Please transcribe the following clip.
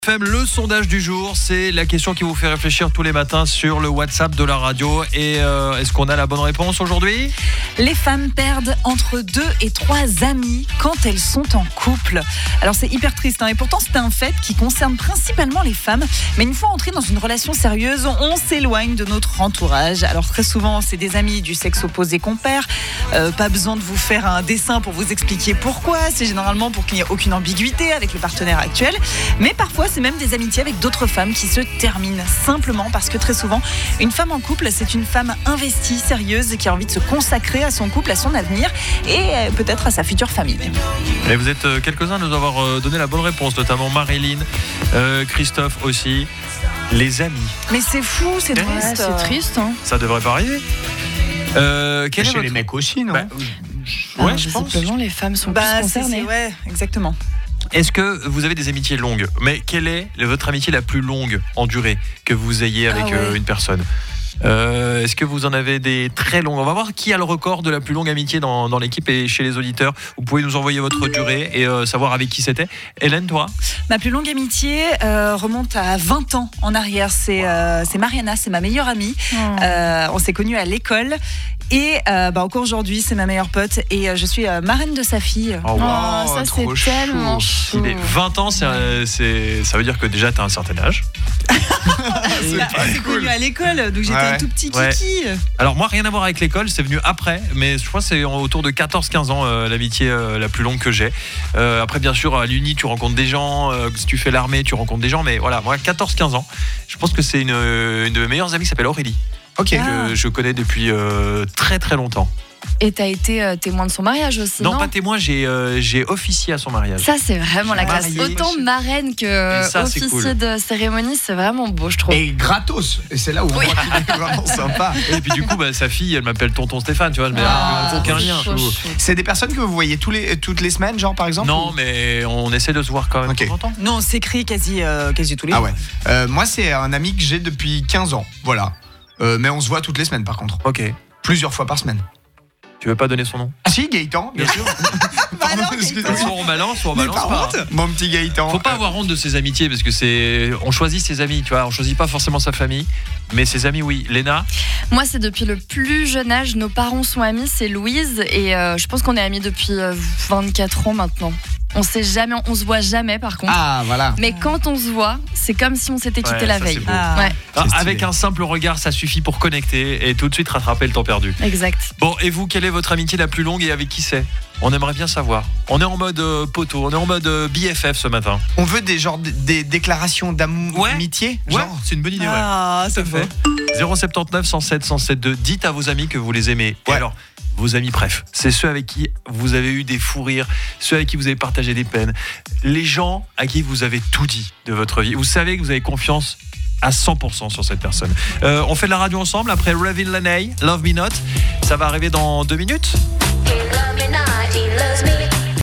FM, le sondage du jour, c'est la question qui vous fait réfléchir tous les matins sur le WhatsApp de la radio. Et est-ce qu'on a la bonne réponse aujourd'hui ? Les femmes perdent entre 2 et 3 amis quand elles sont en couple. Alors c'est hyper triste, et pourtant c'est un fait qui concerne principalement les femmes. Mais une fois entrées dans une relation sérieuse, on s'éloigne de notre entourage. Alors très souvent, c'est des amis du sexe opposé qu'on perd. Pas besoin de vous faire un dessin pour vous expliquer pourquoi. C'est généralement pour qu'il n'y ait aucune ambiguïté avec le partenaire actuel. Mais parfois, c'est même des amitiés avec d'autres femmes qui se terminent simplement parce que très souvent, une femme en couple, c'est une femme investie, sérieuse, qui a envie de se consacrer à son couple, à son avenir et peut-être à sa future famille. Et vous êtes quelques-uns à nous avoir donné la bonne réponse, notamment Marilyn, Christophe aussi. Les amis. Mais c'est fou, c'est triste. C'est triste. Hein. Ça devrait pas arriver. Chez les mecs aussi, non ? Ouais, je pense. Simplement, les femmes sont plus concernées. Ouais, exactement. Est-ce que vous avez des amitiés longues ? Mais quelle est votre amitié la plus longue en durée que vous ayez avec une personne ? Est-ce que vous en avez des très longues ? On va voir qui a le record de la plus longue amitié dans l'équipe et chez les auditeurs. Vous pouvez nous envoyer votre durée et savoir avec qui c'était. Hélène, toi ? Ma plus longue amitié remonte à 20 ans en arrière. C'est Mariana, c'est ma meilleure amie. On s'est connus à l'école. Et encore aujourd'hui, c'est ma meilleure pote et je suis marraine de sa fille. Oh, wow, ça c'est tellement chou. 20 ans, ça veut dire que déjà tu as un certain âge. C'est connu à l'école, donc j'étais un tout petit kiki. Alors moi, rien à voir avec l'école, c'est venu après, mais je crois que c'est autour de 14-15 ans l'amitié la plus longue que j'ai. Après, bien sûr, à l'Uni, tu rencontres des gens, si tu fais l'armée, tu rencontres des gens, mais voilà, moi, 14-15 ans, je pense que c'est une de mes meilleures amies qui s'appelle Aurélie. Que je connais depuis très très longtemps. Et t'as été témoin de son mariage aussi, non ? Non, pas témoin, j'ai officié à son mariage. Ça, c'est vraiment la classe. Autant marraine que officier cool. De cérémonie, c'est vraiment beau, je trouve. Et gratos. Et c'est là où on voit qu'il est vraiment sympa. Et puis du coup, sa fille, elle m'appelle tonton Stéphane, tu vois, mais aucun lien. C'est des personnes que vous voyez toutes les semaines, genre par exemple ? Non, mais on essaie de se voir quand même de temps en temps. Non, on s'écrit quasi tous les jours. Ah ouais. Moi, c'est un ami que j'ai depuis 15 ans, voilà. Mais on se voit toutes les semaines par contre. Ok. Plusieurs fois par semaine. Tu veux pas donner son nom ? Ah si, Gaëtan, bien sûr. Soit on balance pas. Mon petit Gaëtan. Faut pas avoir honte de ses amitiés parce que on choisit ses amis, tu vois, on choisit pas forcément sa famille, mais ses amis oui. Léna ? Moi, c'est depuis le plus jeune âge, nos parents sont amis, c'est Louise et je pense qu'on est amis depuis 24 ans maintenant. On se voit jamais par contre. Ah voilà. Mais quand on se voit, c'est comme si on s'était quitté la veille. Avec un simple regard, ça suffit pour connecter et tout de suite rattraper le temps perdu. Exact. Bon, et vous, quelle est votre amitié la plus longue et avec qui c'est ? On aimerait bien savoir. On est en mode poteau, on est en mode BFF ce matin. On veut des déclarations d'amour, amitié. Ouais, c'est une bonne idée. Ah, ça fait. 079 107 107 2. Dites à vos amis que vous les aimez. Et alors, vos amis bref, c'est ceux avec qui vous avez eu des fous rires, ceux avec qui vous avez partagé des peines, les gens à qui vous avez tout dit de votre vie. Vous savez que vous avez confiance à 100% sur cette personne. On fait de la radio ensemble après Ravin Laney, Love Me Not. Ça va arriver dans 2 minutes. He loved me not, he loves me.